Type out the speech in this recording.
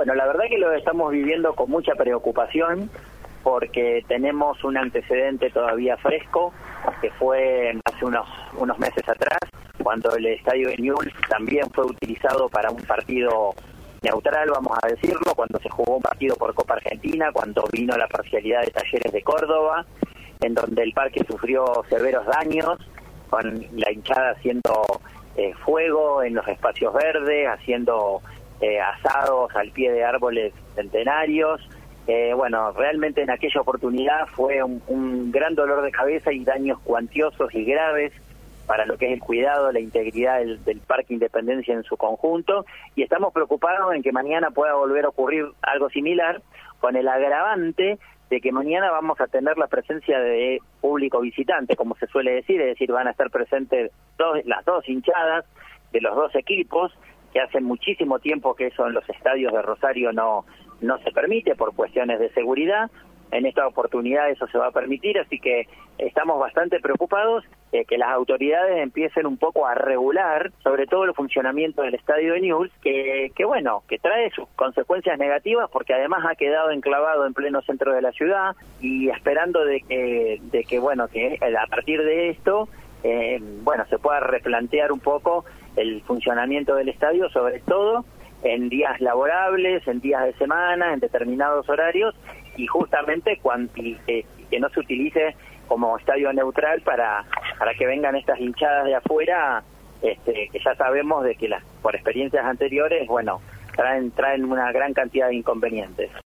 Bueno, la verdad que lo estamos viviendo con mucha preocupación porque tenemos un antecedente todavía fresco, que fue hace unos meses atrás, cuando el estadio de Newell's también fue utilizado para un partido neutral, vamos a decirlo, cuando se jugó un partido por Copa Argentina, cuando vino la parcialidad de Talleres de Córdoba, en donde el parque sufrió severos daños, con la hinchada haciendo fuego en los espacios verdes, haciendo asados al pie de árboles centenarios. Bueno, realmente en aquella oportunidad fue un gran dolor de cabeza y daños cuantiosos y graves para lo que es el cuidado, la integridad del Parque Independencia en su conjunto, y estamos preocupados en que mañana pueda volver a ocurrir algo similar, con el agravante de que mañana vamos a tener la presencia de público visitante, como se suele decir, es decir, van a estar presentes las dos hinchadas de los dos equipos, que hace muchísimo tiempo que eso en los estadios de Rosario no se permite por cuestiones de seguridad. En esta oportunidad eso se va a permitir, así que estamos bastante preocupados que las autoridades empiecen un poco a regular, sobre todo el funcionamiento del estadio de Newell's, que trae sus consecuencias negativas, porque además ha quedado enclavado en pleno centro de la ciudad, y esperando de que a partir de esto se pueda replantear un poco el funcionamiento del estadio, sobre todo en días laborables, en días de semana, en determinados horarios, y justamente que no se utilice como estadio neutral para que vengan estas hinchadas de afuera, que ya sabemos de que por experiencias anteriores, traen una gran cantidad de inconvenientes.